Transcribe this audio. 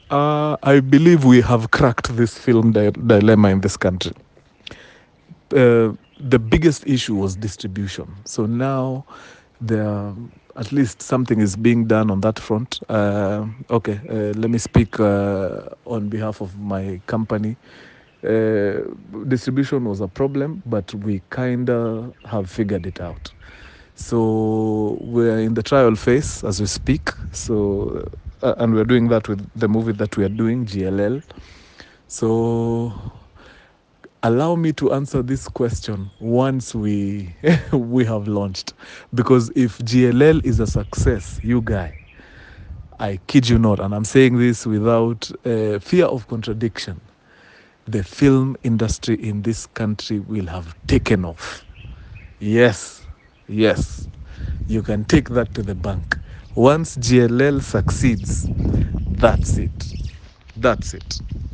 I believe we have cracked this film dilemma in this country. The biggest issue was distribution. So now there, at least something is being done on that front. Let me speak on behalf of my company. Uh, Distribution was a problem, but we kind of have figured it out. So we're in the trial phase as we speak. And we're doing that with the movie that we are doing, GLL. So allow me to answer this question once we we have launched, because if GLL is a success, you guy, I kid you not, and I'm saying this without fear of contradiction, the film industry in this country will have taken off. Yes, yes, you can take that to the bank. Once GLL succeeds, that's it. That's it.